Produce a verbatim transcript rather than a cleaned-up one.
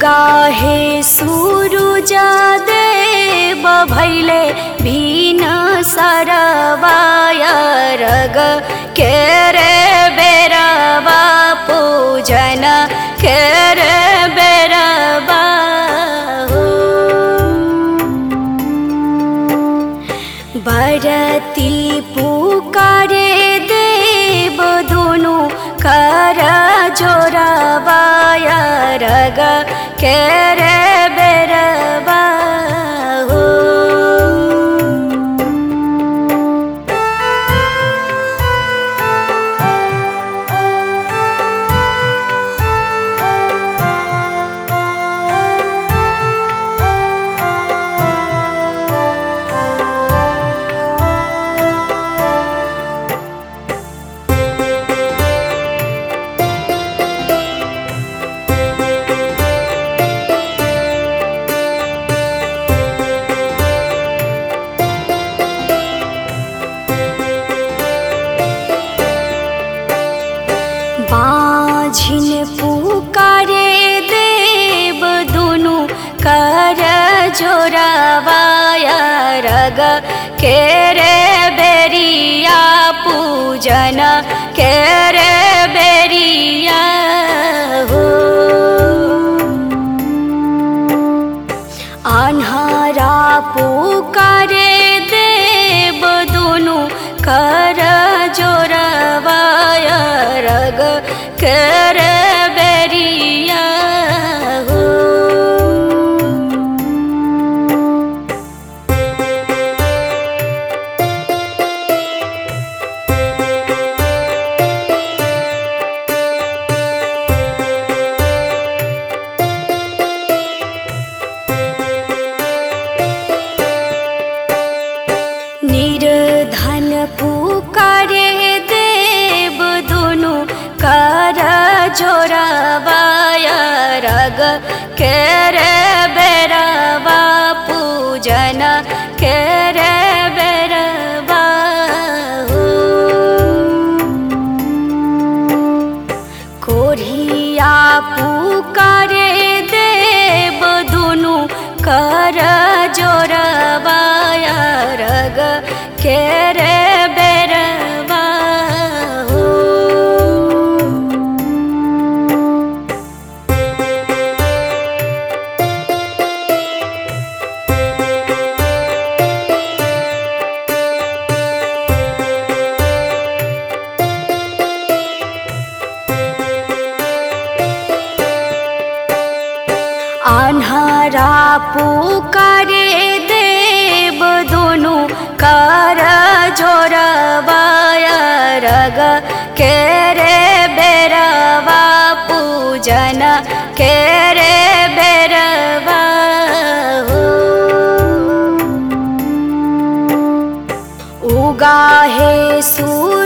उगाहे सूरुज देव भैले भीन सरवाय रग केरे बेरवा पूजन केरे बेरवा हो। बरती पुकारे देव दुनु कर जोरावाय रग केरे बेरवा हो। बाझिन पुकारे देव दुनु कर जोरावाय रग केरे बेरिया पूजन केरे बेरिया हो। अन्हारा पुकारे देव दुनु कर जोरावाय रग केरे बेरिया हो। निर्धन पुकारे देव दुनु कर जोरावाय रग केरे बेरवा पूजन केरे बेरवा हो। कोढ़िया पुकारे देव दुनु कर जोरावाय रग केरे बेरवा हो। अन्हारा पुकारे देव दुनु कर जोरावाय रग केरे बेरवा पूजन केरे बेरवा हो। उगाहे सू